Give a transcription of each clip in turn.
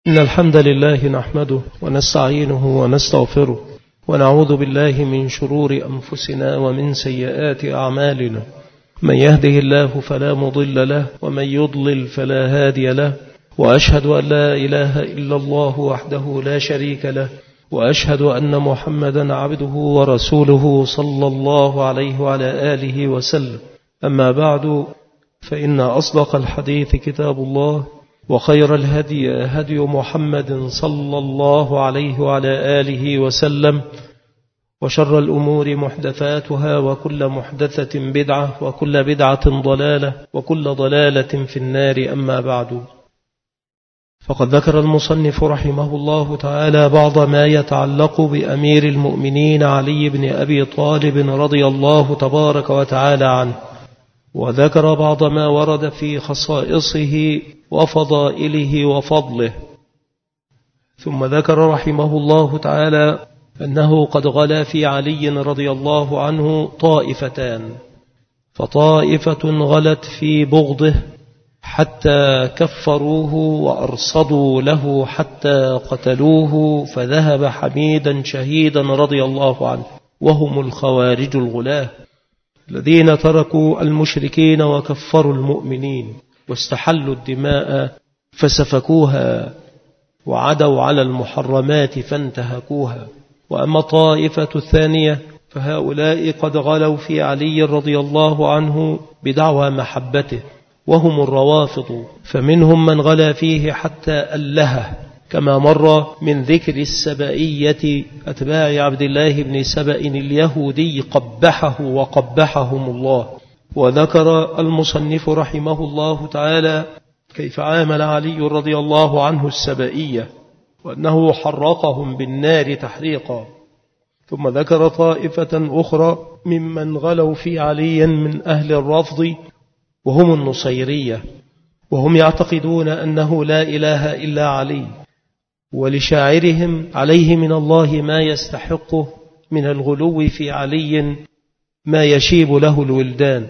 إن الحمد لله نحمده ونستعينه ونستغفره ونعوذ بالله من شرور أنفسنا ومن سيئات أعمالنا. من يهده الله فلا مضل له ومن يضلل فلا هادي له، وأشهد أن لا إله إلا الله وحده لا شريك له، وأشهد أن محمدا عبده ورسوله صلى الله عليه وعلى آله وسلم. أما بعد، فإن أصدق الحديث كتاب الله، وخير الهدي هدي محمد صلى الله عليه وعلى آله وسلم، وشر الأمور محدثاتها، وكل محدثة بدعة، وكل بدعة ضلالة، وكل ضلالة في النار. أما بعد، فقد ذكر المصنف رحمه الله تعالى بعض ما يتعلق بأمير المؤمنين علي بن أبي طالب رضي الله تبارك وتعالى عنه، وذكر بعض ما ورد في خصائصه وفضائله وفضله. ثم ذكر رحمه الله تعالى أنه قد غلا في علي رضي الله عنه طائفتان، فطائفة غلت في بغضه حتى كفروه وأرصدوا له حتى قتلوه، فذهب حميدا شهيدا رضي الله عنه، وهم الخوارج الغلاة الذين تركوا المشركين وكفروا المؤمنين واستحلوا الدماء فسفكوها، وعدوا على المحرمات فانتهكوها. وأما الطائفة الثانية فهؤلاء قد غلوا في علي رضي الله عنه بدعوى محبته، وهم الروافض، فمنهم من غلا فيه حتى ألهه، كما مر من ذكر السبائية أتباع عبد الله بن سبأ اليهودي قبحه وقبحهم الله. وذكر المصنف رحمه الله تعالى كيف عامل علي رضي الله عنه السبائية، وأنه حرقهم بالنار تحريقا. ثم ذكر طائفة أخرى ممن غلوا في علي من أهل الرفض، وهم النصيرية، وهم يعتقدون أنه لا إله إلا علي، ولشاعرهم عليه من الله ما يستحقه من الغلو في علي ما يشيب له الولدان.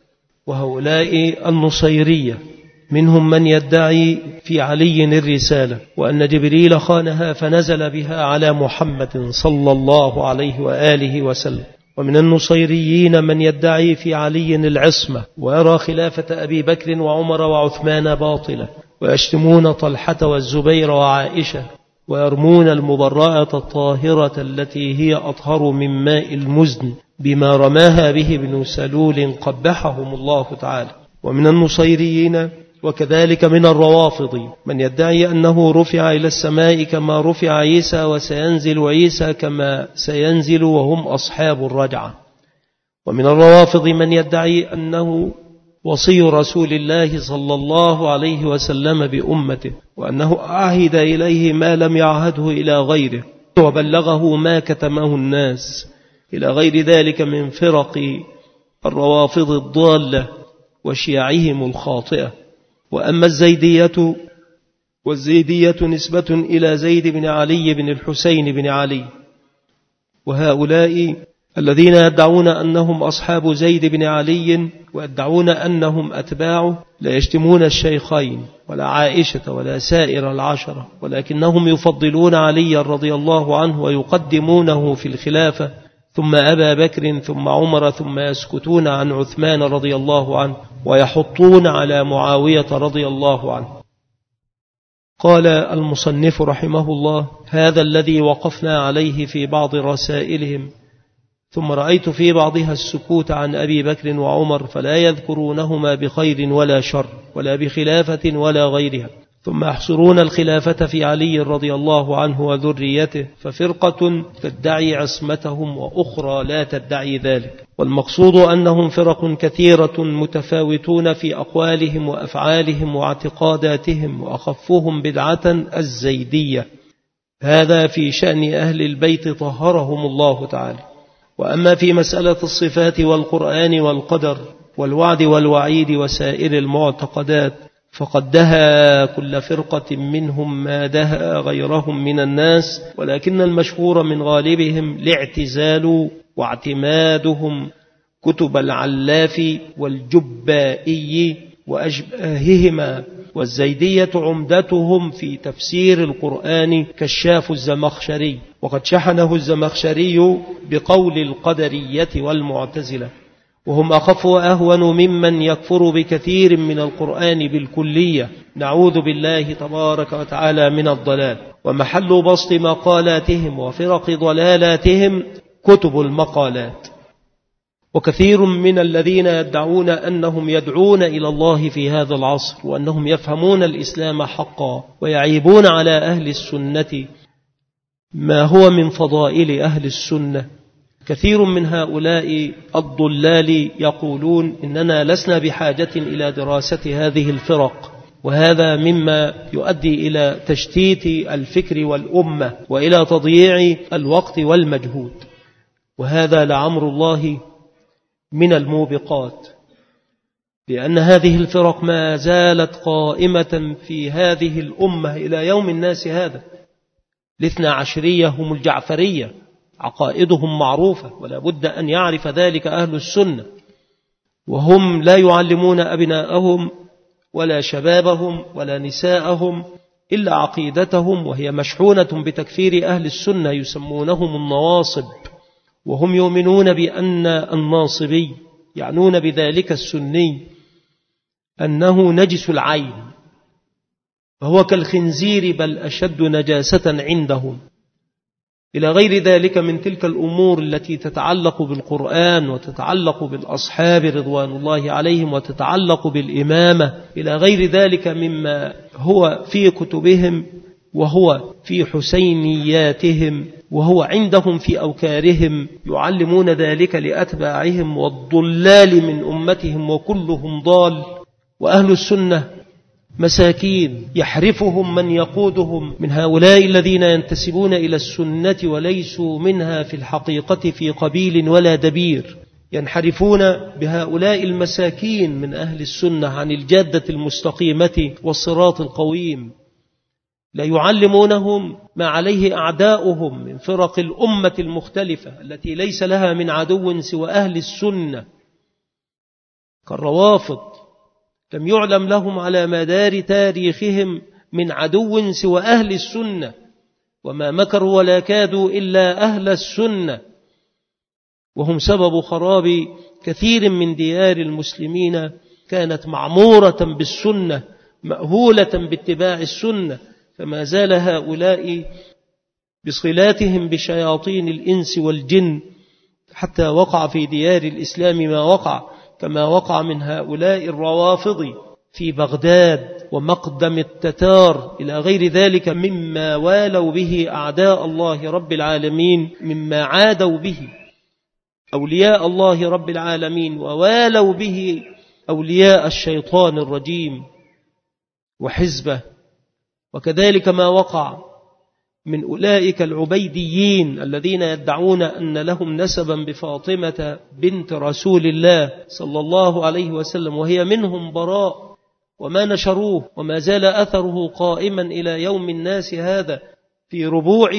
وهؤلاء النصيرية منهم من يدعي في علي الرسالة، وأن جبريل خانها فنزل بها على محمد صلى الله عليه وآله وسلم. ومن النصيريين من يدعي في علي العصمة، ويرى خلافة أبي بكر وعمر وعثمان باطلة، ويشتمون طلحة والزبير وعائشة، ويرمون المبرأة الطاهرة التي هي أطهر من ماء المزن بما رماها به ابن سلول قبحهم الله تعالى. ومن النصيريين وكذلك من الروافض من يدعي أنه رفع إلى السماء كما رفع عيسى، وسينزل عيسى كما سينزل، وهم أصحاب الرجعة. ومن الروافض من يدعي أنه وصي رسول الله صلى الله عليه وسلم بأمته، وأنه عهد إليه ما لم يعهده إلى غيره، وبلغه ما كتمه الناس، إلى غير ذلك من فرق الروافض الضالة وشيعهم الخاطئة. وأما الزيدية، والزيدية نسبة إلى زيد بن علي بن الحسين بن علي، وهؤلاء الذين يدعون أنهم أصحاب زيد بن علي ويدعون أنهم أتباعه لا يشتمون الشيخين ولا عائشة ولا سائر العشرة، ولكنهم يفضلون علي رضي الله عنه ويقدمونه في الخلافة، ثم أبا بكر، ثم عمر، ثم يسكتون عن عثمان رضي الله عنه ويحطون على معاوية رضي الله عنه. قال المصنف رحمه الله: هذا الذي وقفنا عليه في بعض رسائلهم، ثم رأيت في بعضها السكوت عن أبي بكر وعمر، فلا يذكرونهما بخير ولا شر ولا بخلافة ولا غيرها، ثم يحصرون الخلافة في علي رضي الله عنه وذريته، ففرقة تدعي عصمتهم وأخرى لا تدعي ذلك. والمقصود أنهم فرق كثيرة متفاوتون في أقوالهم وأفعالهم واعتقاداتهم، وأخفهم بدعة الزيدية. هذا في شأن أهل البيت طهرهم الله تعالى. وأما في مسألة الصفات والقرآن والقدر والوعد والوعيد وسائر المعتقدات، فقد دها كل فرقة منهم ما دها غيرهم من الناس، ولكن المشهور من غالبهم الاعتزال واعتمادهم كتب العلاف والجبائي وأشباههما والزيدية عمدتهم في تفسير القرآن كشاف الزمخشري، وقد شحنه الزمخشري بقول القدرية والمعتزلة، وهم أخف وأهون ممن يكفر بكثير من القرآن بالكلية. نعوذ بالله تبارك وتعالى من الضلال. ومحل بسط مقالاتهم وفرق ضلالاتهم كتب المقالات. وكثير من الذين يدعون أنهم يدعون إلى الله في هذا العصر وأنهم يفهمون الإسلام حقا ويعيبون على أهل السنة ما هو من فضائل أهل السنة، كثير من هؤلاء الضلال يقولون إننا لسنا بحاجة إلى دراسة هذه الفرق، وهذا مما يؤدي إلى تشتيت الفكر والأمة وإلى تضييع الوقت والمجهود، وهذا لعمر الله من الموبقات، لأن هذه الفرق ما زالت قائمة في هذه الأمة إلى يوم الناس هذا. الاثنى عشرية هم الجعفرية، عقائدهم معروفة ولا بد أن يعرف ذلك أهل السنة، وهم لا يعلمون أبناءهم ولا شبابهم ولا نساءهم إلا عقيدتهم، وهي مشحونة بتكفير أهل السنة يسمونهم النواصب، وهم يؤمنون بأن الناصبي يعنون بذلك السني أنه نجس العين، وهو كالخنزير بل أشد نجاسة عندهم، إلى غير ذلك من تلك الأمور التي تتعلق بالقرآن وتتعلق بالأصحاب رضوان الله عليهم وتتعلق بالإمامة، إلى غير ذلك مما هو في كتبهم وهو في حسينياتهم وهو عندهم في أوكارهم، يعلمون ذلك لأتباعهم والضلال من أمتهم وكلهم ضال. وأهل السنة مساكين يحرفهم من يقودهم من هؤلاء الذين ينتسبون إلى السنة وليسوا منها في الحقيقة في قبيل ولا دبير، ينحرفون بهؤلاء المساكين من أهل السنة عن الجادة المستقيمة والصراط القويم، لا يعلمونهم ما عليه أعداؤهم من فرق الأمة المختلفة التي ليس لها من عدو سوى أهل السنة كالروافض، لم يعلم لهم على مدار تاريخهم من عدو سوى أهل السنة، وما مكروا ولا كادوا إلا أهل السنة، وهم سبب خراب كثير من ديار المسلمين كانت معمورة بالسنة مأهولة باتباع السنة، فما زال هؤلاء بصلاتهم بشياطين الإنس والجن حتى وقع في ديار الإسلام ما وقع، كما وقع من هؤلاء الروافض في بغداد ومقدم التتار إلى غير ذلك مما والوا به أعداء الله رب العالمين، مما عادوا به أولياء الله رب العالمين ووالوا به أولياء الشيطان الرجيم وحزبه. وكذلك ما وقع من أولئك العبيديين الذين يدعون أن لهم نسبا بفاطمة بنت رسول الله صلى الله عليه وسلم، وهي منهم براء، وما نشروه وما زال أثره قائما إلى يوم الناس هذا في ربوع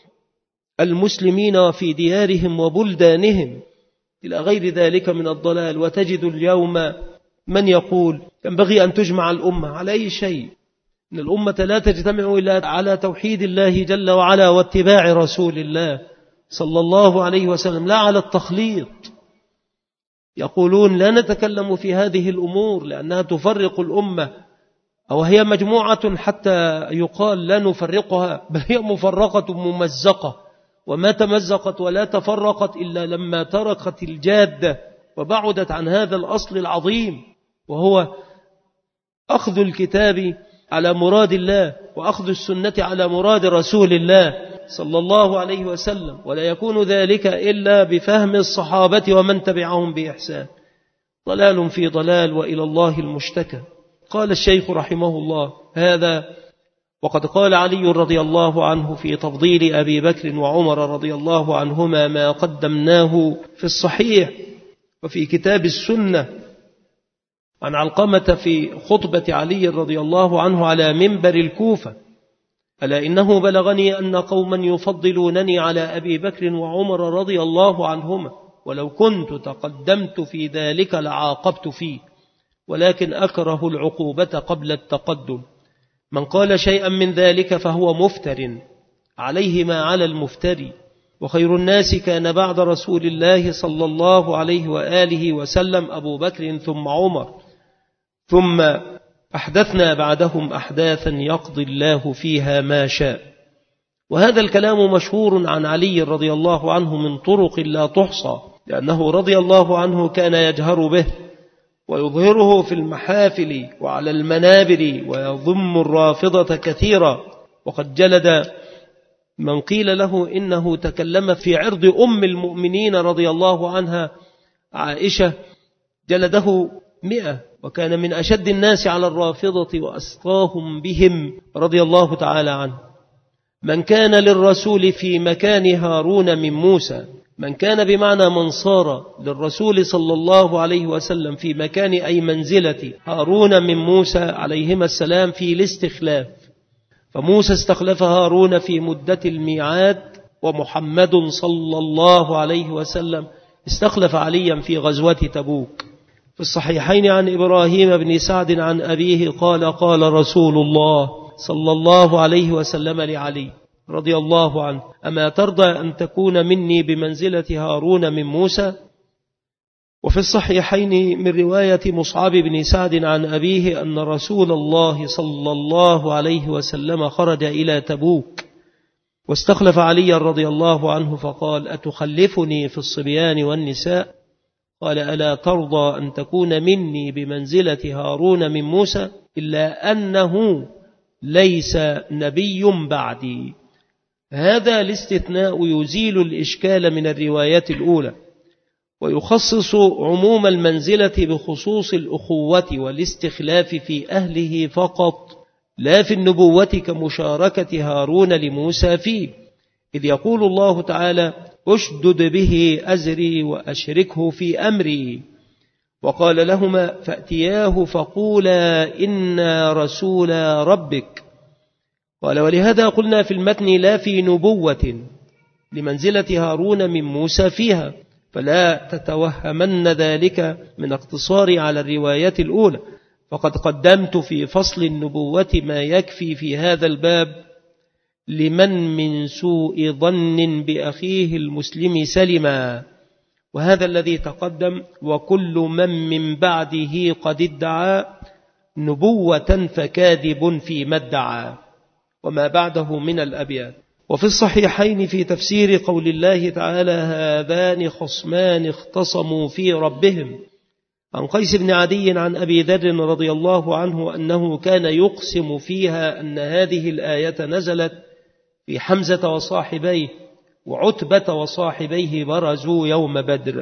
المسلمين وفي ديارهم وبلدانهم، إلى غير ذلك من الضلال. وتجد اليوم من يقول ينبغي أن تجمع الأمة على أي شيء، إن الأمة لا تجتمع إلا على توحيد الله جل وعلا واتباع رسول الله صلى الله عليه وسلم، لا على التخليط. يقولون لا نتكلم في هذه الأمور لأنها تفرق الأمة، أو هي مجموعة حتى يقال لا نفرقها، بل هي مفرقة ممزقة، وما تمزقت ولا تفرقت إلا لما تركت الجادة وبعدت عن هذا الأصل العظيم، وهو أخذ الكتاب على مراد الله وأخذ السنة على مراد رسول الله صلى الله عليه وسلم، ولا يكون ذلك إلا بفهم الصحابة ومن تبعهم بإحسان. ضلال في ضلال وإلى الله المشتكى. قال الشيخ رحمه الله هذا وقد قال علي رضي الله عنه في تفضيل أبي بكر وعمر رضي الله عنهما ما قدمناه في الصحيح وفي كتاب السنة عن علقمة في خطبة علي رضي الله عنه على منبر الكوفة: ألا إنه بلغني أن قوما يفضلونني على أبي بكر وعمر رضي الله عنهما، ولو كنت تقدمت في ذلك لعاقبت فيه، ولكن أكره العقوبة قبل التقدم. من قال شيئا من ذلك فهو مفتر، عليه ما على المفتري. وخير الناس كان بعد رسول الله صلى الله عليه وآله وسلم أبو بكر ثم عمر، ثم أحدثنا بعدهم أحداثا يقضي الله فيها ما شاء. وهذا الكلام مشهور عن علي رضي الله عنه من طرق لا تحصى، لأنه رضي الله عنه كان يجهر به ويظهره في المحافل وعلى المنابر ويضم الرافضة كثيرا. وقد جلد من قيل له إنه تكلم في عرض أم المؤمنين رضي الله عنها عائشة جلده 100، وكان من أشد الناس على الرافضة وأسقاهم بهم رضي الله تعالى عنه. من كان للرسول في مكان هارون من موسى، من كان بمعنى من صار للرسول صلى الله عليه وسلم في مكان أي منزلة هارون من موسى عليهما السلام في الاستخلاف، فموسى استخلف هارون في مدة الميعاد، ومحمد صلى الله عليه وسلم استخلف عليا في غزوة تبوك. في الصحيحين عن إبراهيم بن سعد عن أبيه قال قال رسول الله صلى الله عليه وسلم لعلي رضي الله عنه: أما ترضى أن تكون مني بمنزلة هارون من موسى؟ وفي الصحيحين من رواية مصعب بن سعد عن أبيه أن رسول الله صلى الله عليه وسلم خرج إلى تبوك واستخلف علي رضي الله عنه فقال: أتخلفني في الصبيان والنساء؟ قال: ألا ترضى أن تكون مني بمنزلة هارون من موسى؟ إلا أنه ليس نبي بعدي. هذا الاستثناء يزيل الإشكال من الروايات الأولى، ويخصص عموم المنزلة بخصوص الأخوة والاستخلاف في أهله فقط، لا في النبوة كمشاركة هارون لموسى فيه، إذ يقول الله تعالى: أشدد به أزري وأشركه في أمري. وقال لهما: فأتياه فقولا إنا رسول ربك. قال: ولهذا قلنا في المتن لا في نبوة لمنزلة هارون من موسى فيها، فلا تتوهمن ذلك من اقتصاري على الروايات الأولى، فقد قدمت في فصل النبوة ما يكفي في هذا الباب لمن من سوء ظن بأخيه المسلم سلما، وهذا الذي تقدم: وكل من بعده قد ادعى نبوة فكاذب فيما ادعى، وما بعده من الأبيات. وفي الصحيحين في تفسير قول الله تعالى: هذان خصمان اختصموا في ربهم، عن قيس بن عدي عن أبي ذر رضي الله عنه أنه كان يقسم فيها أن هذه الآية نزلت في حمزة وصاحبيه وعتبة وصاحبيه برزوا يوم بدر.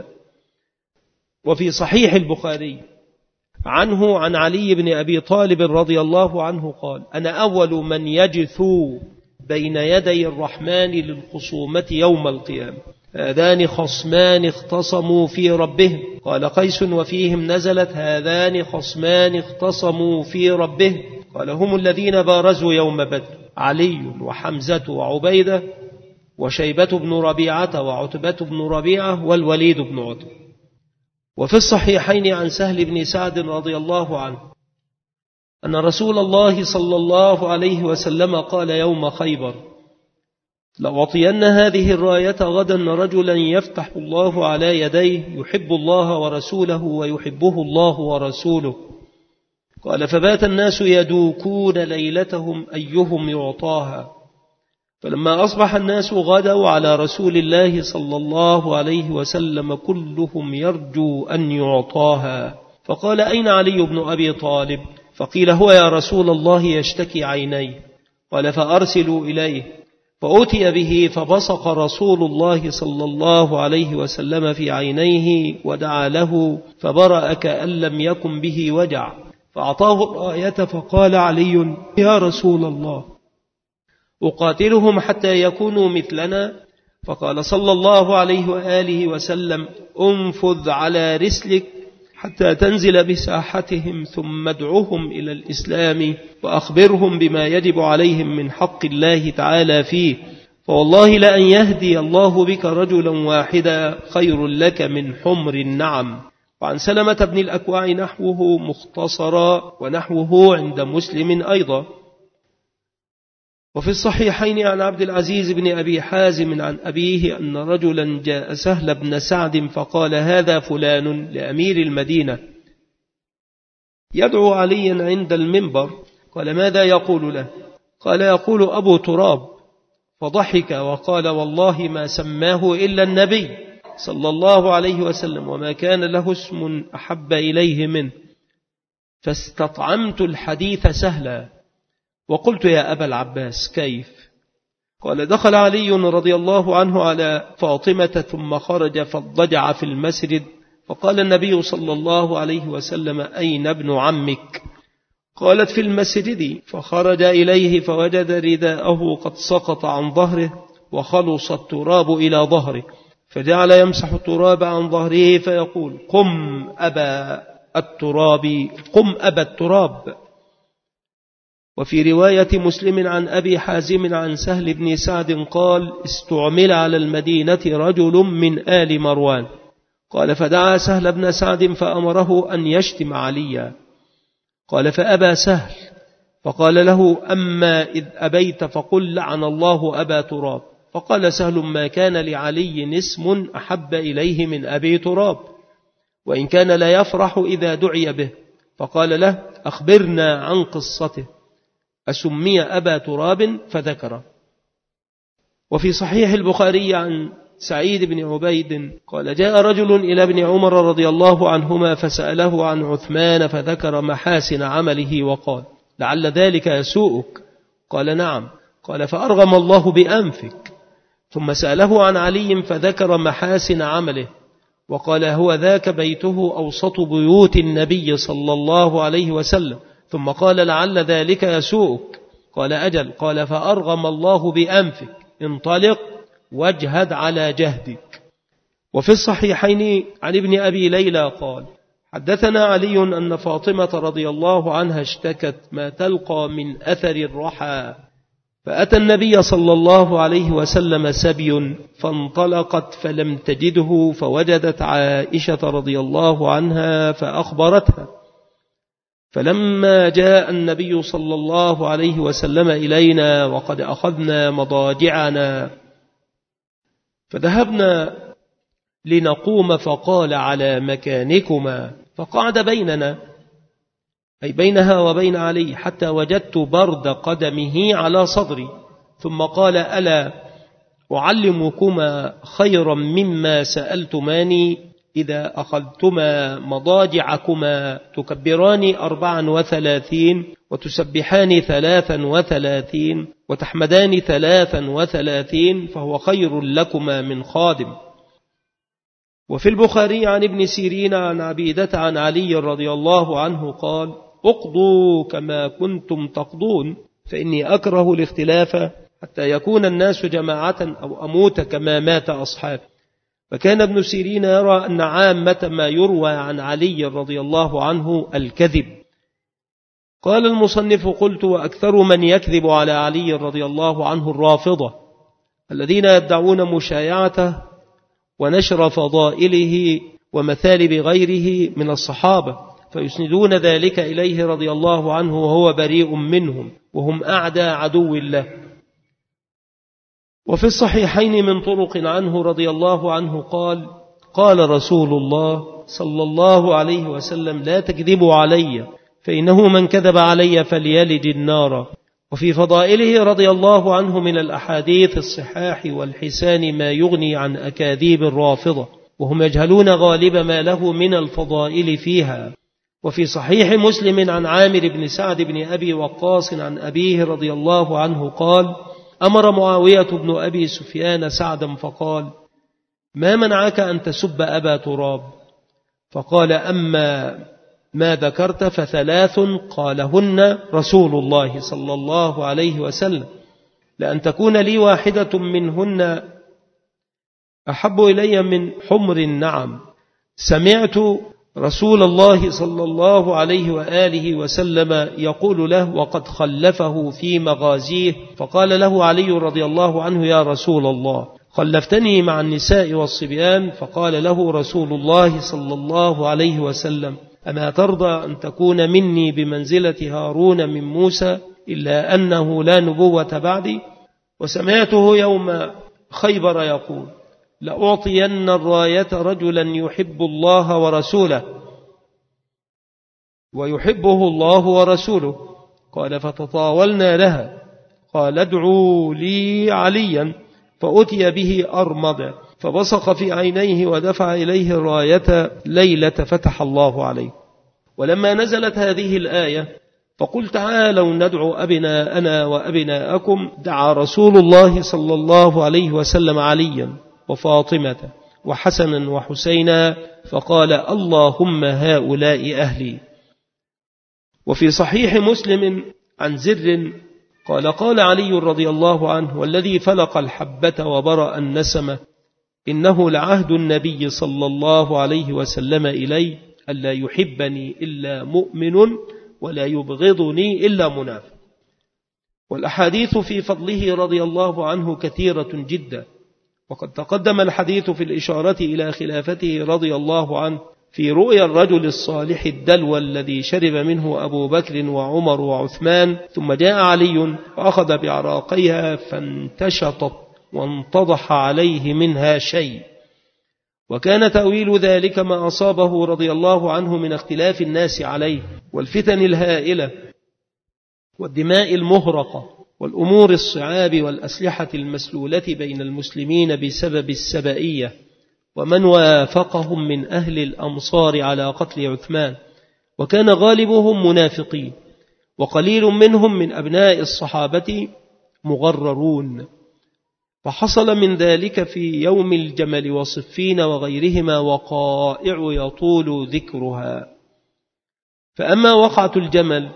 وفي صحيح البخاري عنه عن علي بن أبي طالب رضي الله عنه قال: أنا أول من يجثو بين يدي الرحمن للخصومة يوم القيامة، هذان خصمان اختصموا في ربهم. قال قيس: وفيهم نزلت هذان خصمان اختصموا في ربهم. قال: هم الذين بارزوا يوم بدر، علي وحمزة وعبيدة وشيبة بن ربيعة وعتبة بن ربيعة والوليد بن عتبة. وفي الصحيحين عن سهل بن سعد رضي الله عنه أن رسول الله صلى الله عليه وسلم قال يوم خيبر: لأعطين هذه الراية غدا رجلا يفتح الله على يديه يحب الله ورسوله ويحبه الله ورسوله. قال: فبات الناس يدوكون ليلتهم أيهم يعطاها، فلما أصبح الناس غدوا على رسول الله صلى الله عليه وسلم كلهم يرجو أن يعطاها، فقال: أين علي بن أبي طالب؟ فقيل: هو يا رسول الله يشتكي عينيه. قال: فأرسلوا إليه، فأتي به فبصق رسول الله صلى الله عليه وسلم في عينيه ودعا له فبرأ كأن لم يكن به وجع، فأعطاه الراية فقال علي: يا رسول الله أقاتلهم حتى يكونوا مثلنا؟ فقال صلى الله عليه وآله وسلم: انفذ على رسلك حتى تنزل بساحتهم ثم ادعوهم إلى الإسلام وأخبرهم بما يجب عليهم من حق الله تعالى فيه، فوالله لأن يهدي الله بك رجلا واحدا خير لك من حمر النعم. وعن سلمة بن الأكوع نحوه مختصرا ونحوه عند مسلم أيضا. وفي الصحيحين عن عبد العزيز بن أبي حازم عن أبيه أن رجلا جاء سهل بن سعد فقال: هذا فلان لأمير المدينة يدعو عليا عند المنبر. قال: ماذا يقول له؟ قال: يقول أبو تراب. فضحك وقال: والله ما سماه إلا النبي صلى الله عليه وسلم، وما كان له اسم أحب إليه منه. فاستطعمت الحديث سهلا وقلت: يا أبا العباس كيف؟ قال: دخل علي رضي الله عنه على فاطمة ثم خرج فاضطجع في المسجد، فقال النبي صلى الله عليه وسلم: أين ابن عمك؟ قالت: في المسجد. فخرج إليه فوجد رداءه قد سقط عن ظهره وخلص التراب إلى ظهره، فجعل يمسح التراب عن ظهره فيقول: قم أبا التراب، قم أبا التراب. وفي رواية مسلم عن أبي حازم عن سهل بن سعد قال: استعمل على المدينة رجل من آل مروان. قال: فدعا سهل بن سعد فأمره أن يشتم عليا. قال: فأبى سهل، فقال له: أما إذ أبيت فقل لعن الله أبا تراب. فقال سهل: ما كان لعلي اسم أحب إليه من أبي تراب، وإن كان لا يفرح إذا دعي به. فقال له: أخبرنا عن قصته، أسمي أبا تراب؟ فذكر. وفي صحيح البخاري عن سعيد بن عبيد قال: جاء رجل إلى ابن عمر رضي الله عنهما فسأله عن عثمان فذكر محاسن عمله وقال: لعل ذلك يسوءك؟ قال: نعم. قال: فأرغم الله بأنفك. ثم سأله عن علي فذكر محاسن عمله وقال: هو ذاك بيته أوسط بيوت النبي صلى الله عليه وسلم. ثم قال: لعل ذلك يسوءك؟ قال: أجل. قال: فأرغم الله بأنفك، انطلق واجهد على جهدك. وفي الصحيحين عن ابن أبي ليلى قال: حدثنا علي أن فاطمة رضي الله عنها اشتكت ما تلقى من أثر الرحى، فأتى النبي صلى الله عليه وسلم سبي فانطلقت فلم تجده، فوجدت عائشة رضي الله عنها فأخبرتها. فلما جاء النبي صلى الله عليه وسلم إلينا وقد أخذنا مضاجعنا فذهبنا لنقوم، فقال: على مكانكما. فقعد بيننا، أي بينها وبين علي، حتى وجدت برد قدمه على صدري. ثم قال: ألا أعلمكما خيرا مما سألتماني؟ إذا أخذتما مضاجعكما تكبران 34 وتسبحان 33 وتحمدان 33، فهو خير لكما من خادم. وفي البخاري عن ابن سيرين عن عبيدة عن علي رضي الله عنه قال: اقضوا كما كنتم تقضون، فإني أكره الاختلاف حتى يكون الناس جماعة أو أموت كما مات أصحاب. فكان ابن سيرين يرى أن عامة ما يروى عن علي رضي الله عنه الكذب. قال المصنف: قلت: وأكثر من يكذب على علي رضي الله عنه الرافضة الذين يدعون مشايعته ونشر فضائله ومثالب غيره من الصحابة، فيسندون ذلك إليه رضي الله عنه وهو بريء منهم، وهم أعدى عدو الله. وفي الصحيحين من طرق عنه رضي الله عنه قال: قال رسول الله صلى الله عليه وسلم: لا تكذبوا علي، فإنه من كذب علي فليلج النار. وفي فضائله رضي الله عنه من الأحاديث الصحاح والحسان ما يغني عن أكاذيب الرافضة، وهم يجهلون غالب ما له من الفضائل فيها. وفي صحيح مسلم عن عامر بن سعد بن أبي وقاص عن أبيه رضي الله عنه قال: أمر معاوية بن أبي سفيان سعدا فقال: ما منعك أن تسب أبا تراب؟ فقال: أما ما ذكرت فثلاث قالهن رسول الله صلى الله عليه وسلم، لأن تكون لي واحدة منهن أحب إلي من حمر النعم. سمعت رسول الله صلى الله عليه وآله وسلم يقول له وقد خلفه في مغازيه، فقال له علي رضي الله عنه: يا رسول الله، خلفتني مع النساء والصبيان. فقال له رسول الله صلى الله عليه وسلم: أما ترضى أن تكون مني بمنزلة هارون من موسى إلا أنه لا نبوة بعدي؟ وسمعته يوم خيبر يقول: لأعطين الراية رجلا يحب الله ورسوله ويحبه الله ورسوله. قال: فتطاولنا لها. قال: ادعوا لي عليا. فأتي به أرمض فبصق في عينيه ودفع إليه الراية ليلة فتح الله عليه. ولما نزلت هذه الآية: فقل تعالوا ندعو أبناءنا وأبناءكم، دعا رسول الله صلى الله عليه وسلم عليا وفاطمة وحسنا وحسينا فقال: اللهم هؤلاء أهلي. وفي صحيح مسلم عن زر قال: قال علي رضي الله عنه: والذي فلق الحبة وبرأ النسمة إنه لعهد النبي صلى الله عليه وسلم إلي ألا يحبني إلا مؤمن ولا يبغضني إلا منافق. والأحاديث في فضله رضي الله عنه كثيرة جدا، وقد تقدم الحديث في الإشارة إلى خلافته رضي الله عنه في رؤيا الرجل الصالح الدلو الذي شرب منه أبو بكر وعمر وعثمان، ثم جاء علي وأخذ بعراقيها فانتشطت وانتضح عليه منها شيء. وكان تأويل ذلك ما أصابه رضي الله عنه من اختلاف الناس عليه والفتن الهائلة والدماء المهرقة والأمور الصعاب والأسلحة المسلولة بين المسلمين بسبب السبائية ومن وافقهم من أهل الأمصار على قتل عثمان، وكان غالبهم منافقين وقليل منهم من أبناء الصحابة مغررون. فحصل من ذلك في يوم الجمل وصفين وغيرهما وقائع يطول ذكرها. فأما وقعة الجمل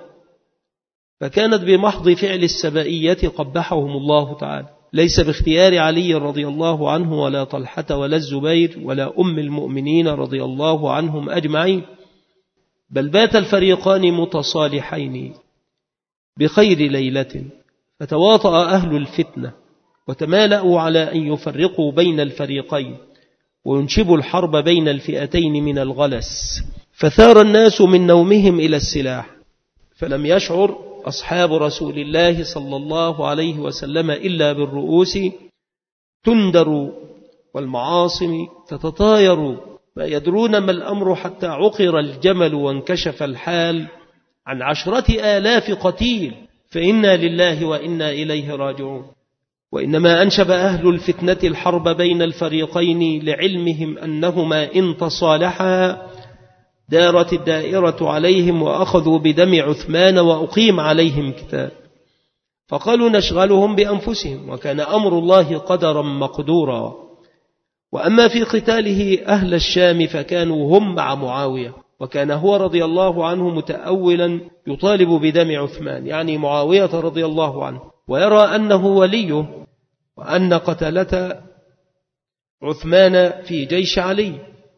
فكانت بمحض فعل السبائية قبحهم الله تعالى، ليس باختيار علي رضي الله عنه ولا طلحة ولا الزبير ولا أم المؤمنين رضي الله عنهم أجمعين، بل بات الفريقان متصالحين بخير ليلة، فتواطأ أهل الفتنة وتمالأوا على أن يفرقوا بين الفريقين وينشبوا الحرب بين الفئتين من الغلس، فثار الناس من نومهم إلى السلاح، فلم يشعر أصحاب رسول الله صلى الله عليه وسلم إلا بالرؤوس تندر والمعاصم تتطاير، ما يدرون ما الأمر حتى عقر الجمل وانكشف الحال عن 10,000 قتيل، فإنا لله وإنا إليه راجعون. وإنما أنشب أهل الفتنة الحرب بين الفريقين لعلمهم أنهما إن تصالحا دارت الدائرة عليهم وأخذوا بدم عثمان وأقيم عليهم كتاب، فقالوا نشغلهم بأنفسهم، وكان أمر الله قدرا مقدورا. وأما في قتاله أهل الشام فكانوا هم مع معاوية، وكان هو رضي الله عنه متأولا يطالب بدم عثمان، يعني معاوية رضي الله عنه، ويرى أنه وليه وأن قتلة عثمان في جيش علي،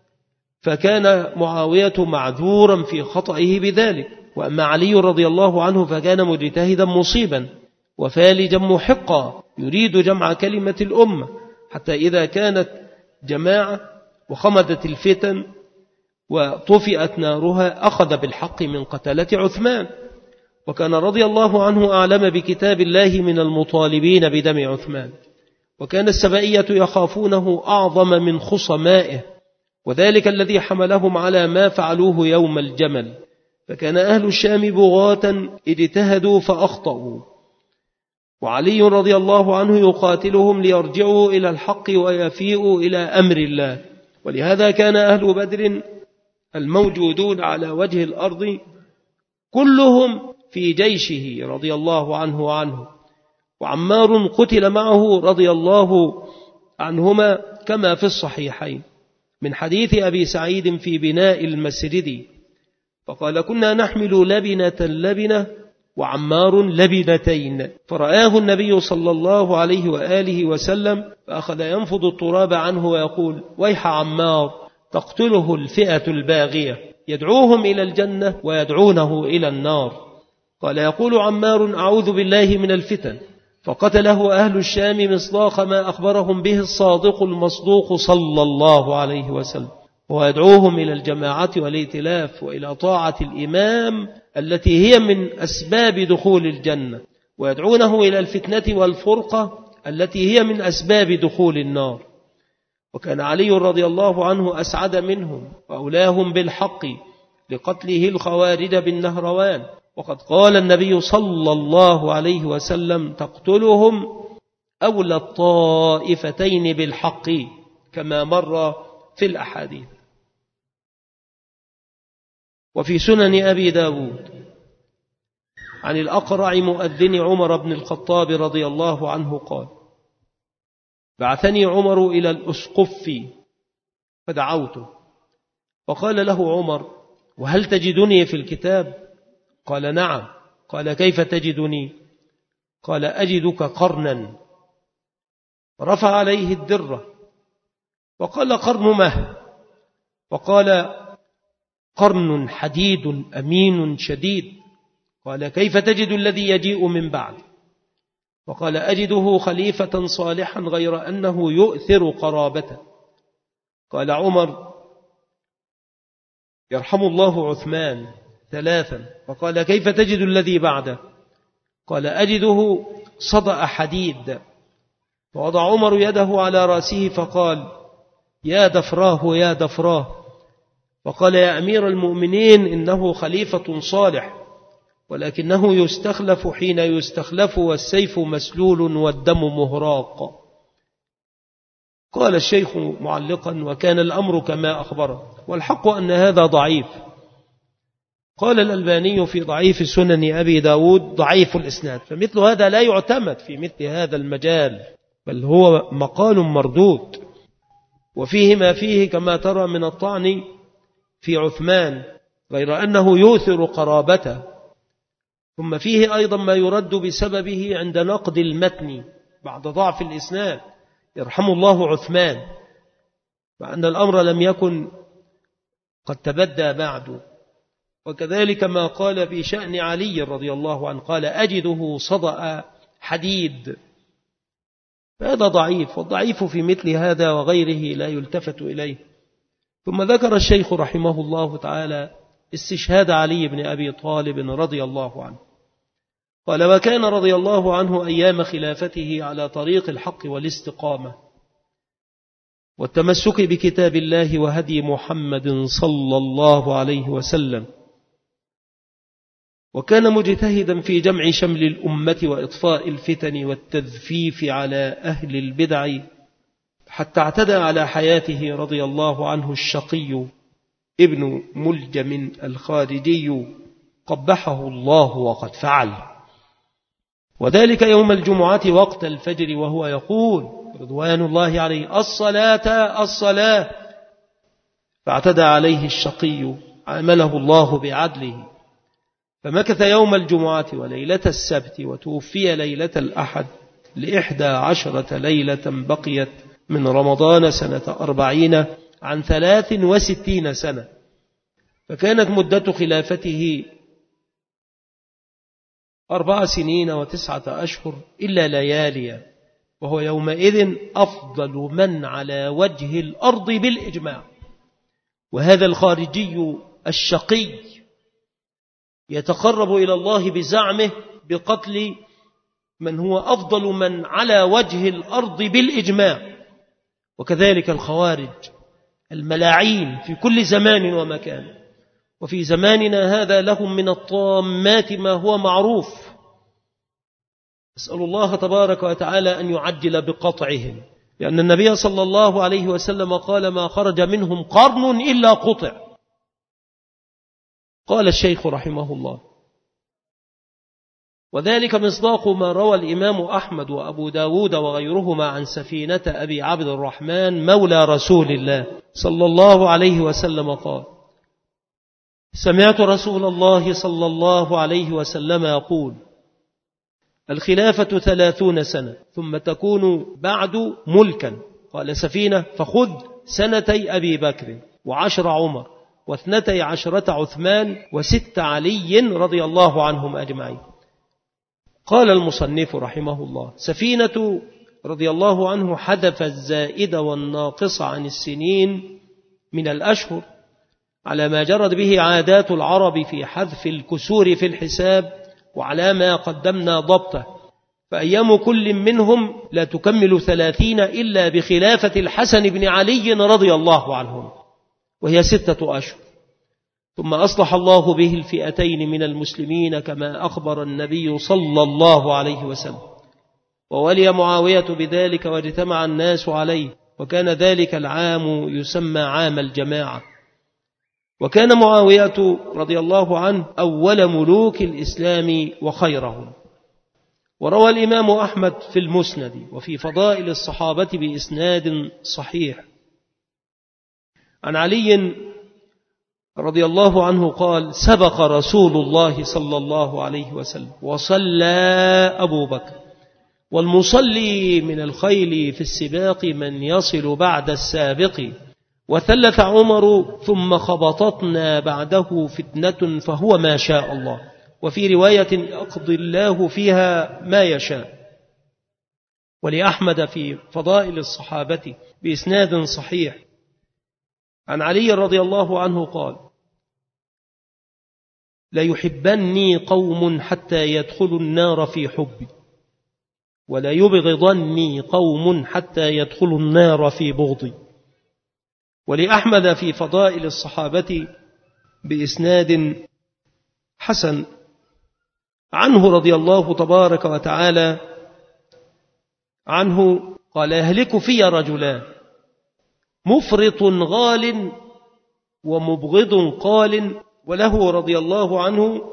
فكان معاوية معذورا في خطئه بذلك. وأما علي رضي الله عنه فكان مجتهدا مصيبا وفالجا محقا يريد جمع كلمة الأمة، حتى إذا كانت جماعة وخمدت الفتن وطفئت نارها أخذ بالحق من قتلة عثمان. وكان رضي الله عنه أعلم بكتاب الله من المطالبين بدم عثمان، وكان السبائية يخافونه أعظم من خصمائه، وذلك الذي حملهم على ما فعلوه يوم الجمل. فكان أهل الشام بغاة اجتهدوا فأخطأوا، وعلي رضي الله عنه يقاتلهم ليرجعوا إلى الحق ويفيئوا إلى أمر الله. ولهذا كان أهل بدر الموجودون على وجه الأرض كلهم في جيشه رضي الله عنه، وعمار قتل معه رضي الله عنهما كما في الصحيحين من حديث أبي سعيد في بناء المسجد، فقال كنا نحمل لبنة وعمار لبنتين، فرآه النبي صلى الله عليه وآله وسلم فأخذ ينفض التراب عنه ويقول ويح عمار تقتله الفئة الباغية، يدعوهم إلى الجنة ويدعونه إلى النار. قال يقول عمار أعوذ بالله من الفتن، فقتله أهل الشام مصداق ما أخبرهم به الصادق المصدوق صلى الله عليه وسلم، ويدعوهم إلى الجماعة والائتلاف وإلى طاعة الإمام التي هي من أسباب دخول الجنة، ويدعونه إلى الفتنة والفرقة التي هي من أسباب دخول النار. وكان علي رضي الله عنه أسعد منهم وأولاهم بالحق لقتله الخوارج بالنهروان، وقد قال النبي صلى الله عليه وسلم: تقتلهم أولى الطائفتين بالحق، كما مر في الأحاديث. وفي سنن أبي داود عن الأقرع مؤذن عمر بن الخطاب رضي الله عنه قال: بعثني عمر إلى الأسقف فدعوته، فقال له عمر: وهل تجدني في الكتاب؟ قال: نعم. قال: كيف تجدني؟ قال: أجدك قرنا. رفع عليه الدرة وقال: قرن مه؟ وقال: قرن حديد أمين شديد. قال: كيف تجد الذي يجيء من بعد؟ وقال: أجده خليفة صالحا غير أنه يؤثر قرابته. قال عمر: يرحم الله عثمان. ثلاثا. وقال: كيف تجد الذي بعده؟ قال: أجده صدأ حديد. فوضع عمر يده على رأسه فقال: يا دفراه يا دفراه. وقال: يا أمير المؤمنين، إنه خليفة صالح، ولكنه يستخلف حين يستخلف، والسيف مسلول والدم مهراق. قال الشيخ معلقا: وكان الأمر كما أخبره، والحق أن هذا ضعيف. قال الألباني في ضعيف سنن أبي داود: ضعيف الإسناد. فمثل هذا لا يعتمد في مثل هذا المجال، بل هو مقال مردود، وفيه ما فيه كما ترى من الطعن في عثمان، غير أنه يؤثر قرابته. ثم فيه أيضا ما يرد بسببه عند نقد المتن بعد ضعف الإسناد: يرحم الله عثمان، وأن الأمر لم يكن قد تبدى بعد. وكذلك ما قال في شأن علي رضي الله عنه، قال: أجده صدأ حديد. هذا ضعيف، والضعيف في مثل هذا وغيره لا يلتفت إليه. ثم ذكر الشيخ رحمه الله تعالى استشهاد علي بن أبي طالب رضي الله عنه. قال: وكان رضي الله عنه أيام خلافته على طريق الحق والاستقامة والتمسك بكتاب الله وهدي محمد صلى الله عليه وسلم، وكان مجتهدا في جمع شمل الأمة وإطفاء الفتن والتذفيف على أهل البدع، حتى اعتدى على حياته رضي الله عنه الشقي ابن ملجم الخارجي قبحه الله وقد فعل، وذلك يوم الجمعة وقت الفجر وهو يقول رضوان الله عليه: الصلاة الصلاة. فاعتدى عليه الشقي، عامله الله بعدله، فمكث يوم الجمعة وليلة السبت، وتوفي ليلة الأحد 11 ليلة بقيت من رمضان سنة 40 عن 63 سنة. فكانت مدة خلافته 4 سنين و9 أشهر إلا ليالي، وهو يومئذ أفضل من على وجه الأرض بالإجماع. وهذا الخارجي الشقي يتقرب إلى الله بزعمه بقتل من هو أفضل من على وجه الأرض بالإجماع. وكذلك الخوارج الملاعين في كل زمان ومكان، وفي زماننا هذا لهم من الطامات ما هو معروف. أسأل الله تبارك وتعالى أن يعجل بقطعهم، لأن النبي صلى الله عليه وسلم قال: ما خرج منهم قرن إلا قطع. قال الشيخ رحمه الله: وذلك مصداق ما روى الإمام أحمد وأبو داود وغيرهما عن سفينة أبي عبد الرحمن مولى رسول الله صلى الله عليه وسلم قال: سمعت رسول الله صلى الله عليه وسلم يقول: الخلافة 30 سنة ثم تكون بعد ملكا. قال سفينة: فخذ 2 أبي بكر و10 عمر و12 عثمان و6 علي رضي الله عنهم أجمعين. قال المصنف رحمه الله: سفينة رضي الله عنه حذف الزائد والناقص عن السنين من الأشهر على ما جرت به عادات العرب في حذف الكسور في الحساب، وعلى ما قدمنا ضبطه، فأيام كل منهم لا تكمل 30 إلا بخلافة الحسن بن علي رضي الله عنهم، وهي 6 أشهر. ثم أصلح الله به الفئتين من المسلمين كما أخبر النبي صلى الله عليه وسلم، وولي معاوية بذلك واجتمع الناس عليه، وكان ذلك العام يسمى عام الجماعة. وكان معاوية رضي الله عنه أول ملوك الإسلام وخيرهم. وروى الإمام أحمد في المسند وفي فضائل الصحابة بإسناد صحيح عن علي رضي الله عنه قال: سبق رسول الله صلى الله عليه وسلم وصلى أبو بكر، والمصلي من الخيل في السباق من يصل بعد السابق، وثلث عمر ثم خبطتنا بعده فتنة فهو ما شاء الله، وفي رواية يقضي الله فيها ما يشاء. ولأحمد في فضائل الصحابة بإسناد صحيح عن علي رضي الله عنه قال: لا يحبني قوم حتى يدخلوا النار في حبي، ولا يبغضني قوم حتى يدخلوا النار في بغضي. ولأحمد في فضائل الصحابة بإسناد حسن عنه رضي الله تبارك وتعالى عنه قال: يهلك في رجلان، مفرط غال ومبغض قال. وله رضي الله عنه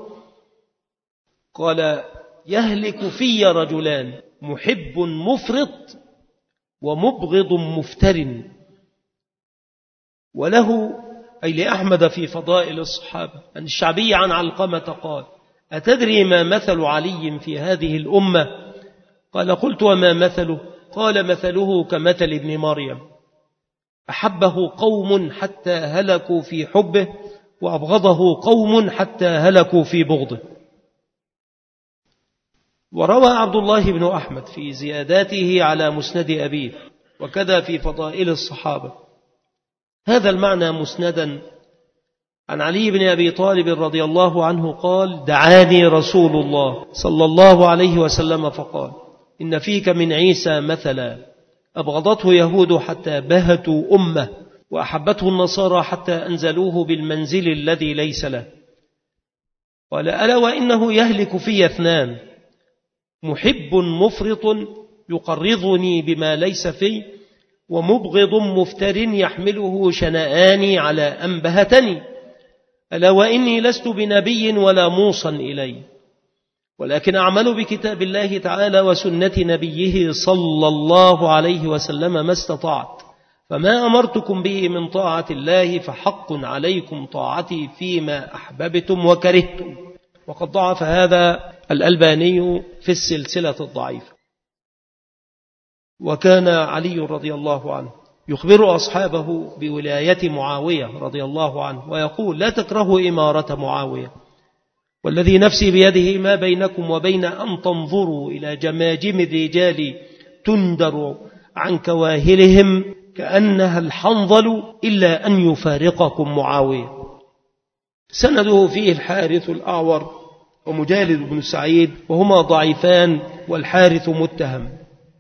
قال: يهلك في رجلان، محب مفرط ومبغض مفتر. وله أي لأحمد في فضائل الصحابة أن الشعبي عن علقمة قال: أتدري ما مثل علي في هذه الأمة؟ قال: قلت: وما مثله؟ قال: مثله كمثل ابن مريم، أحبه قوم حتى هلكوا في حبه، وأبغضه قوم حتى هلكوا في بغضه. وروى عبد الله بن أحمد في زياداته على مسند أبيه، وكذا في فضائل الصحابة هذا المعنى مسندا عن علي بن أبي طالب رضي الله عنه قال: دعاني رسول الله صلى الله عليه وسلم فقال: إن فيك من عيسى مثلا، أبغضته يهود حتى بهتوا أمه، وأحبته النصارى حتى أنزلوه بالمنزل الذي ليس له. قال: ألا وإنه يهلك في 2، محب مفرط يقرضني بما ليس في، ومبغض مفتر يحمله شنآني على أن بهتني. ألا وإني لست بنبي ولا موصى إلي، ولكن أعمل بكتاب الله تعالى وسنة نبيه صلى الله عليه وسلم ما استطعت، فما أمرتكم به من طاعة الله فحق عليكم طاعتي فيما أحببتم وكرهتم. وقد ضعف هذا الألباني في السلسلة الضعيفة. وكان علي رضي الله عنه يخبر أصحابه بولاية معاوية رضي الله عنه ويقول: لا تكرهوا إمارة معاوية، والذي نفسي بيده ما بينكم وبين أن تنظروا إلى جماجم الرجال تندر عن كواهلهم كأنها الحنظل إلا أن يفارقكم معاوية. سنده فيه الحارث الأعور ومجالد بن سعيد، وهما ضعيفان، والحارث متهم.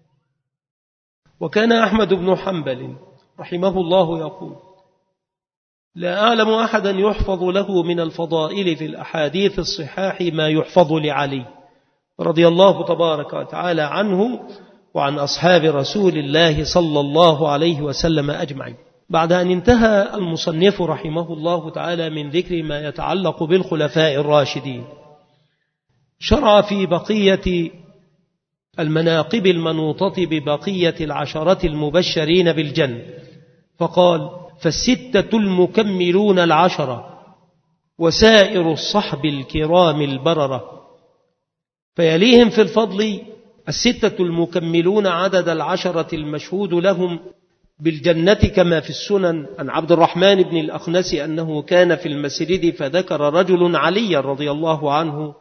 وكان أحمد بن حنبل رحمه الله يقول: لا أعلم أحدا يحفظ له من الفضائل في الأحاديث الصحاح ما يحفظ لعلي رضي الله تبارك وتعالى عنه وعن أصحاب رسول الله صلى الله عليه وسلم أجمعين. بعد أن انتهى المصنف رحمه الله تعالى من ذكر ما يتعلق بالخلفاء الراشدين، شرع في بقية المناقب المنوطة ببقية العشرة المبشرين بالجنة، فقال: فالستة المكملون 10، وسائر الصحب الكرام البررة. فيليهم في الفضل 6 المكملون عدد 10 المشهود لهم بالجنة، كما في السنن عن عبد الرحمن بن الأخنس أنه كان في المسجد فذكر رجل علي رضي الله عنه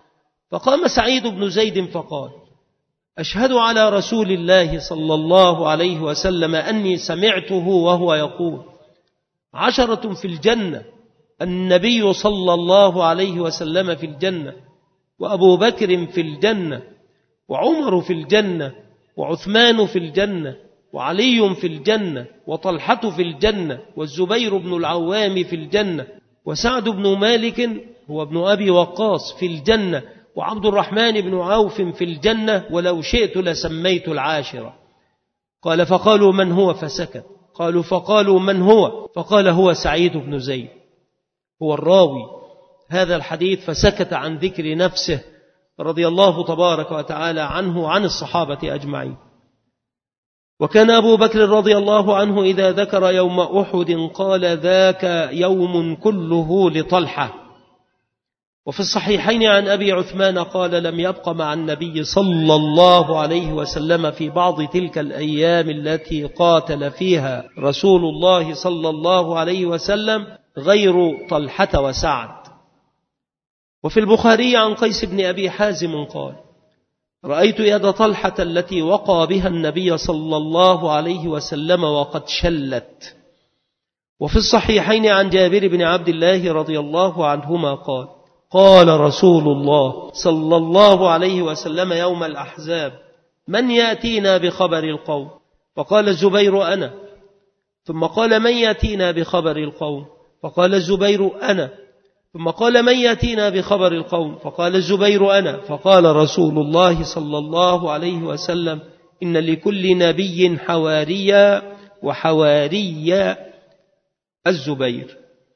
فقام سعيد بن زيد فقال: أشهد على رسول الله صلى الله عليه وسلم أني سمعته وهو يقول: 10 في الجنة، النبي صلى الله عليه وسلم في الجنة، وأبو بكر في الجنة، وعمر في الجنة، وعثمان في الجنة، وعلي في الجنة، وطلحة في الجنة، والزبير بن العوام في الجنة، وسعد بن مالك هو ابن أبي وقاص في الجنة، وعبد الرحمن بن عوف في الجنة، ولو شئت لسميت العاشرة. قال: فقالوا: من هو؟ فسكت. قالوا: فقالوا: من هو؟ فقال: هو سعيد بن زيد، هو الراوي هذا الحديث، فسكت عن ذكر نفسه رضي الله تبارك وتعالى عنه وعن الصحابة أجمعين. وكان أبو بكر رضي الله عنه إذا ذكر يوم أحد قال: ذاك يوم كله لطلحة. وفي الصحيحين عن أبي عثمان قال: لم يبق مع النبي صلى الله عليه وسلم في بعض تلك الأيام التي قاتل فيها رسول الله صلى الله عليه وسلم غير طلحة وسعد. وفي البخاري عن قيس بن أبي حازم قال: رأيت يد طلحة التي وقى بها النبي صلى الله عليه وسلم وقد شلت. وفي الصحيحين عن جابر بن عبد الله رضي الله عنهما قال: قال رسول الله صلى الله عليه وسلم يوم الأحزاب: من يأتينا بخبر القوم؟ فقال الزبير: أنا. ثم قال: من يأتينا بخبر القوم؟ فقال الزبير: أنا. ثم قال: من يأتينا بخبر القوم؟ فقال الزبير: أنا. فقال رسول الله صلى الله عليه وسلم: إن لكل نبي حواريا، وحواري الزبير.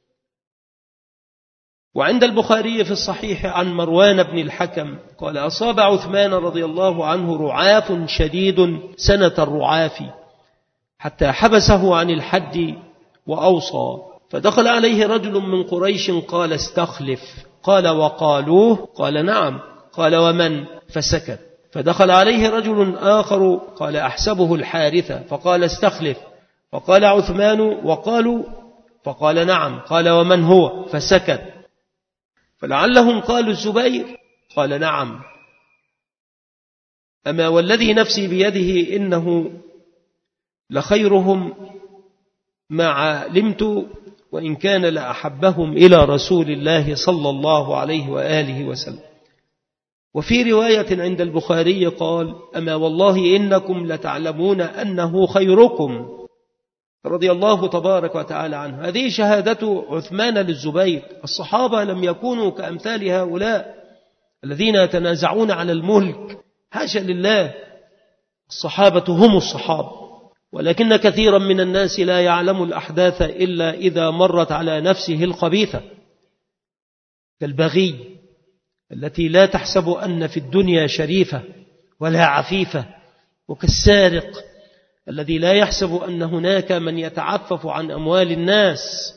وعند البخاري في الصحيح عن مروان بن الحكم قال: أصاب عثمان رضي الله عنه رعاف شديد سنة الرعاف، حتى حبسه عن الحج وأوصى، فدخل عليه رجل من قريش قال: استخلف. قال: وقالوه؟ قال: نعم. قال: ومن؟ فسكت. فدخل عليه رجل آخر قال: أحسبه الحارثة، فقال: استخلف. فقال عثمان: وقالوا؟ فقال: نعم. قال: ومن هو؟ فسكت. فلعلهم قالوا الزبير. قال: نعم. أما والذي نفسي بيده إنه لخيرهم ما علمت، وإن كان لأحبهم إلى رسول الله صلى الله عليه وآله وسلم. وفي رواية عند البخاري قال: أما والله إنكم لتعلمون أنه خيركم، رضي الله تبارك وتعالى عنه. هذه شهادة عثمان للزبير. الصحابة لم يكونوا كأمثال هؤلاء الذين يتنازعون على الملك، حاشا لله، الصحابة هم الصحابة. ولكن كثيرا من الناس لا يعلم الأحداث إلا إذا مرت على نفسه الخبيثة، كالبغي التي لا تحسب أن في الدنيا شريفة ولا عفيفة، وكالسارق الذي لا يحسب أن هناك من يتعفف عن أموال الناس.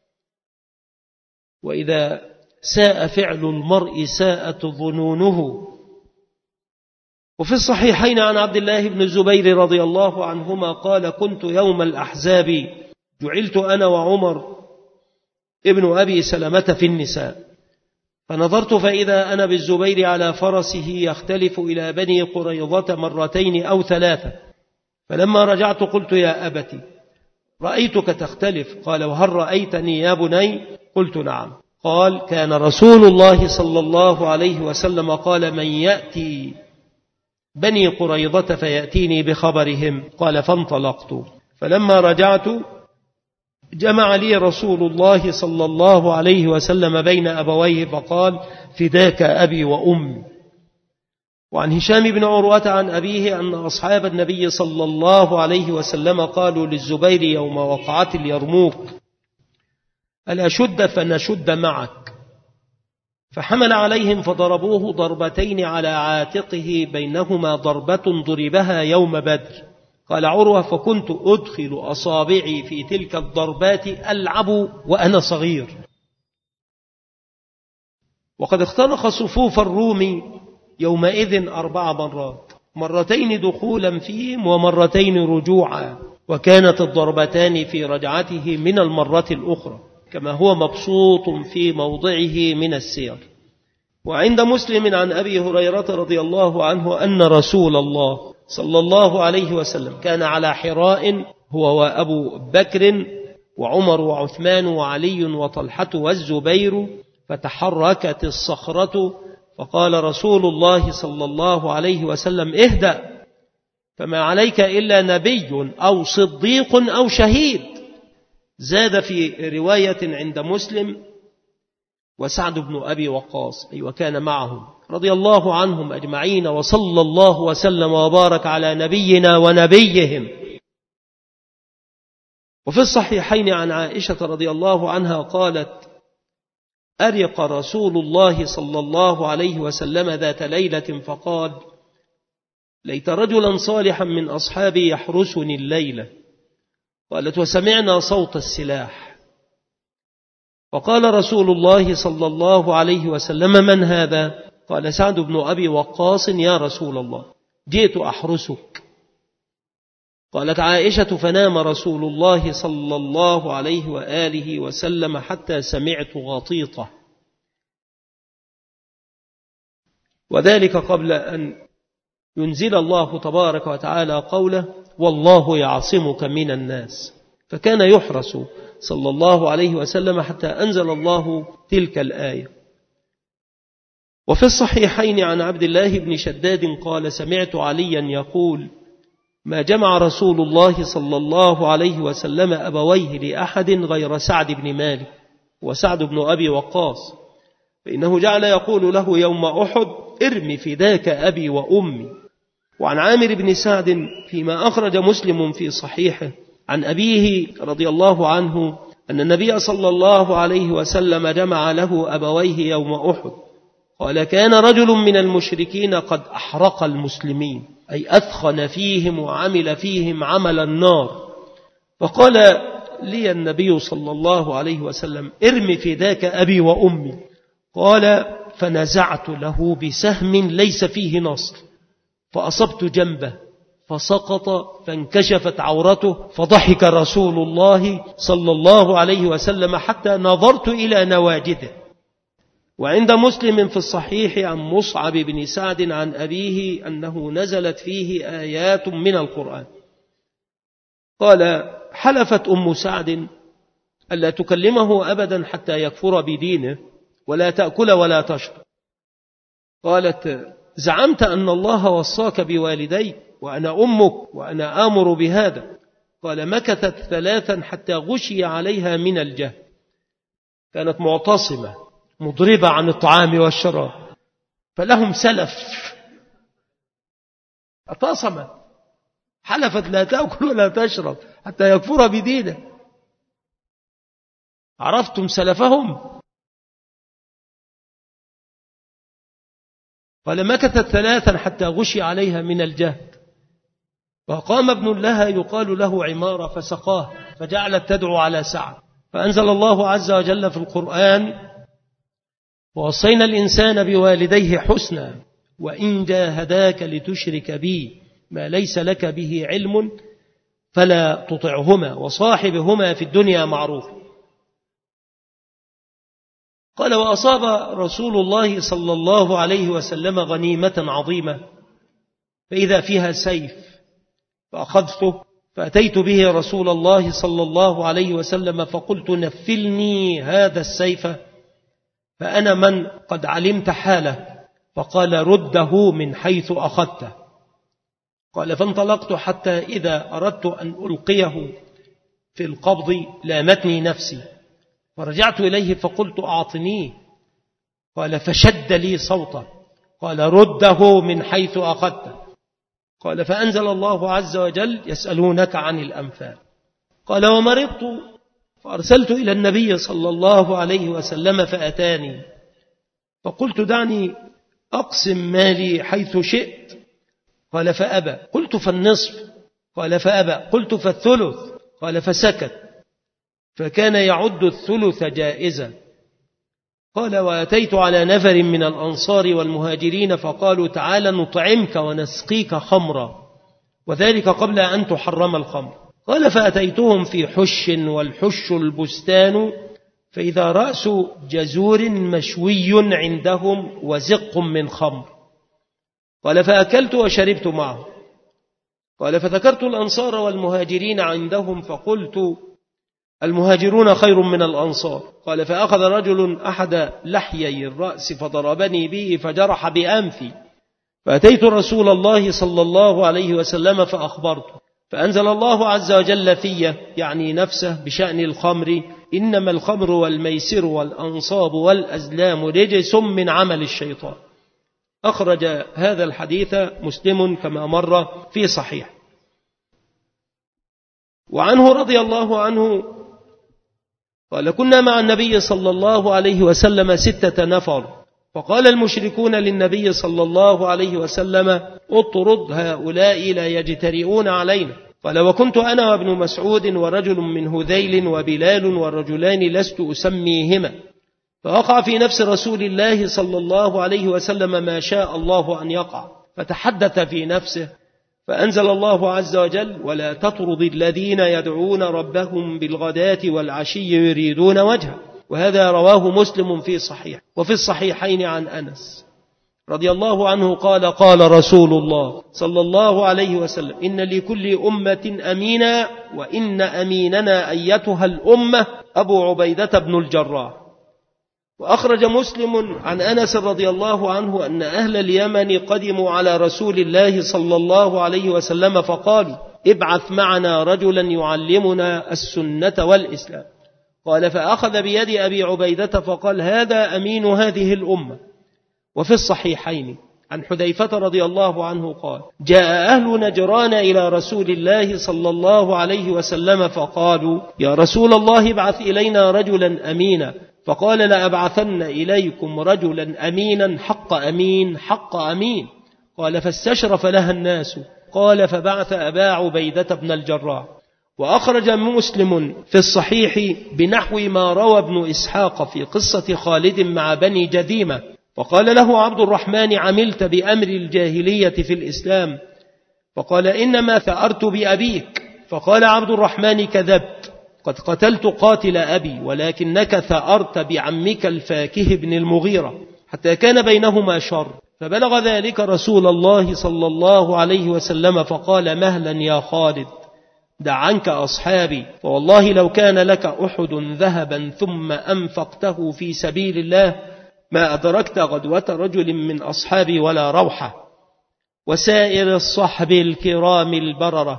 وإذا ساء فعل المرء ساءت ظنونه. وفي الصحيحين عن عبد الله بن الزبير رضي الله عنهما قال: كنت يوم الأحزاب جعلت أنا وعمر ابن أبي سلمة في النساء، فنظرت فإذا أنا بالزبير على فرسه يختلف إلى بني قريظة 2 أو 3، فلما رجعت قلت: يا أبتي رأيتك تختلف. قال: وهل رأيتني يا بني؟ قلت: نعم. قال: كان رسول الله صلى الله عليه وسلم قال: من يأتي بني قريظة فيأتيني بخبرهم. قال: فانطلقت، فلما رجعت جمع لي رسول الله صلى الله عليه وسلم بين أبويه فقال: فداك أبي وأمي. وعن هشام بن عروة عن أبيه أن أصحاب النبي صلى الله عليه وسلم قالوا للزبير يوم وقعة اليرموك: ألا شد فنشد معك؟ فحمل عليهم فضربوه 2 على عاتقه، بينهما ضربة ضربها يوم بدر. قال عروة: فكنت أدخل أصابعي في تلك الضربات ألعب وأنا صغير. وقد اخترق صفوف الروم يومئذ 4 مرات، 2 دخولا فيهم و2 رجوعا، وكانت الضربتان في رجعته من المرة الأخرى، كما هو مبسوط في موضعه من السير. وعند مسلم عن أبي هريرة رضي الله عنه أن رسول الله صلى الله عليه وسلم كان على حراء هو وأبو بكر وعمر وعثمان وعلي وطلحة والزبير، فتحركت الصخرة، فقال رسول الله صلى الله عليه وسلم: اهدأ، فما عليك إلا نبي أو صديق أو شهيد. زاد في رواية عند مسلم: وسعد بن أبي وقاص، أي وكان معهم، رضي الله عنهم أجمعين، وصلى الله وسلم وبارك على نبينا ونبيهم. وفي الصحيحين عن عائشة رضي الله عنها قالت: أرق رسول الله صلى الله عليه وسلم ذات ليلة فقال: ليت رجلا صالحا من أصحابي يحرسني الليلة. قالت: وسمعنا صوت السلاح، فقال رسول الله صلى الله عليه وسلم: من هذا؟ قال: سعد بن أبي وقاص يا رسول الله، جئت أحرسك. قالت عائشة: فنام رسول الله صلى الله عليه وآله وسلم حتى سمعت غطيطة، وذلك قبل أن ينزل الله تبارك وتعالى قوله: والله يعصمك من الناس. فكان يحرس صلى الله عليه وسلم حتى أنزل الله تلك الآية. وفي الصحيحين عن عبد الله بن شداد قال: سمعت عليا يقول: ما جمع رسول الله صلى الله عليه وسلم أبويه لأحد غير سعد بن مالك وسعد بن أبي وقاص، فإنه جعل يقول له يوم أحد: ارم فداك أبي وأمي. وعن عامر بن سعد فيما أخرج مسلم في صحيحه عن أبيه رضي الله عنه أن النبي صلى الله عليه وسلم جمع له أبويه يوم أحد. قال: كان رجل من المشركين قد أحرق المسلمين، أي أثخن فيهم وعمل فيهم عمل النار، فقال لي النبي صلى الله عليه وسلم: ارم فداك أبي وأمي. قال: فنزعت له بسهم ليس فيه نصر، فأصبت جنبه فسقط فانكشفت عورته، فضحك رسول الله صلى الله عليه وسلم حتى نظرت إلى نواجذه. وعند مسلم في الصحيح عن مصعب بن سعد عن أبيه أنه نزلت فيه آيات من القرآن. قال: حلفت أم سعد ألا تكلمه أبدا حتى يكفر بدينه ولا تأكل ولا تشرب. قالت: زعمت أن الله وصاك بوالديك وأنا أمك وأنا آمر بهذا. قال: مكثت 3 حتى غشي عليها من الجهل. كانت معتصمة مضربة عن الطعام والشراب، فلهم سلف، اعتصمت، حلفت لا تأكل ولا تشرب حتى يكفر بدينه. عرفتم سلفهم؟ قال: مكثت 3 حتى غشي عليها من الجهد، فقام ابن لها يقال له عمارة فسقاه، فجعلت تدعو على سعد، فأنزل الله عز وجل في القرآن: ووصينا الإنسان بوالديه حسنا وإن جاهداك لتشرك بي ما ليس لك به علم فلا تطعهما وصاحبهما في الدنيا معروفا. قال: وأصاب رسول الله صلى الله عليه وسلم غنيمة عظيمة فإذا فيها سيف، فأخذته فأتيت به رسول الله صلى الله عليه وسلم فقلت: نفلني هذا السيف فأنا من قد علمت حاله. فقال: رده من حيث أخذته. قال: فانطلقت حتى إذا أردت أن ألقيه في القبض لامتني نفسي، فرجعت إليه فقلت: أعطنيه. قال: فشد لي صوته. قال: رده من حيث أخذته. قال: فأنزل الله عز وجل: يسألونك عن الأنفال. قال: ومرضت فأرسلت إلى النبي صلى الله عليه وسلم فأتاني، فقلت: دعني أقسم مالي حيث شئت. قال: فأبى. قلت: فالنصف. قال: فأبى. قلت: فالثلث. قال: فسكت، فكان يعد الثلث جائزة. قال: وأتيت على نفر من الأنصار والمهاجرين فقالوا: تعال نطعمك ونسقيك خمرا، وذلك قبل أن تحرم الخمر. قال: فأتيتهم في حش والحش البستان، فإذا رأس جزور مشوي عندهم وزق من خمر. قال فأكلت وشربت معه. قال فذكرت الأنصار والمهاجرين عندهم فقلت المهاجرون خير من الأنصار. قال فأخذ رجل أحد لحيي الرأس فضربني به فجرح بأنفي، فأتيت رسول الله صلى الله عليه وسلم فأخبرته، فأنزل الله عز وجل في يعني نفسه بشأن الخمر: إنما الخمر والميسر والأنصاب والأزلام رجس من عمل الشيطان. أخرج هذا الحديث مسلم كما مر في صحيح. وعنه رضي الله عنه قال كنا مع النبي صلى الله عليه وسلم 6 نفر، فقال المشركون للنبي صلى الله عليه وسلم اطرد هؤلاء لا يجترئون علينا. قال وكنت أنا وابن مسعود ورجل من هذيل وبلال والرجلان لست أسميهما، فوقع في نفس رسول الله صلى الله عليه وسلم ما شاء الله أن يقع، فتحدث في نفسه فأنزل الله عز وجل: ولا تطرد الذين يدعون ربهم بالغداة والعشي يريدون وجهه. وهذا رواه مسلم في صحيح. وفي الصحيحين عن أنس رضي الله عنه قال قال رسول الله صلى الله عليه وسلم: إن لكل أمة أمينا، وإن أميننا أيتها الأمة أبو عبيدة بن الجراح. وأخرج مسلم عن أنس رضي الله عنه أن أهل اليمن قدموا على رسول الله صلى الله عليه وسلم فقالوا: ابعث معنا رجلا يعلمنا السنة والإسلام. قال فأخذ بيد أبي عبيدة فقال: هذا أمين هذه الأمة. وفي الصحيحين عن حذيفة رضي الله عنه قال: جاء أهل نجران إلى رسول الله صلى الله عليه وسلم فقالوا: يا رسول الله ابعث إلينا رجلا أمينا. فقال: لأبعثن إليكم رجلا أمينا حق أمين حق أمين. قال فاستشرف لها الناس. قال فبعث أبا عبيدة بن الجراح. وأخرج مسلم في الصحيح بنحو ما روى ابن إسحاق في قصة خالد مع بني جذيمة. فقال له عبد الرحمن: عملت بأمر الجاهلية في الإسلام؟ فقال: إنما ثأرت بأبيك. فقال عبد الرحمن: كذبت، قد قتلت قاتل أبي، ولكنك ثأرت بعمك الفاكه بن المغيرة، حتى كان بينهما شر. فبلغ ذلك رسول الله صلى الله عليه وسلم فقال: مهلا يا خالد، دع عنك أصحابي، فوالله لو كان لك أحد ذهبا ثم أنفقته في سبيل الله ما أدركت غدوة رجل من أصحابي ولا روحة. وسائر الصحب الكرام البررة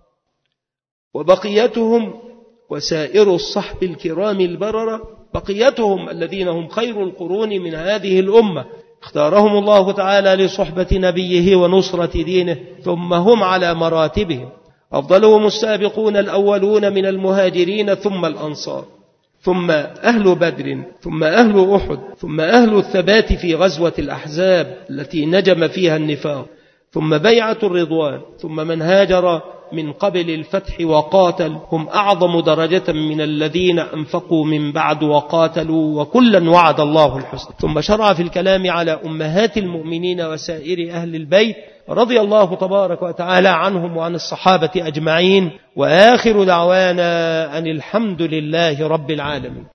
وبقيتهم، وسائر الصحب الكرام البررة بقيتهم الذين هم خير القرون من هذه الأمة، اختارهم الله تعالى لصحبة نبيه ونصرة دينه، ثم هم على مراتبهم. أفضلهم السابقون الأولون من المهاجرين ثم الأنصار، ثم أهل بدر، ثم أهل أحد، ثم أهل الثبات في غزوة الأحزاب التي نجم فيها النفاق، ثم بيعة الرضوان، ثم من هاجر من قبل الفتح وقاتل، هم أعظم درجة من الذين أنفقوا من بعد وقاتلوا، وكلا وعد الله الحسنى. ثم شرع في الكلام على أمهات المؤمنين وسائر أهل البيت رضي الله تبارك وتعالى عنهم وعن الصحابة أجمعين. وآخر دعوانا أن الحمد لله رب العالمين.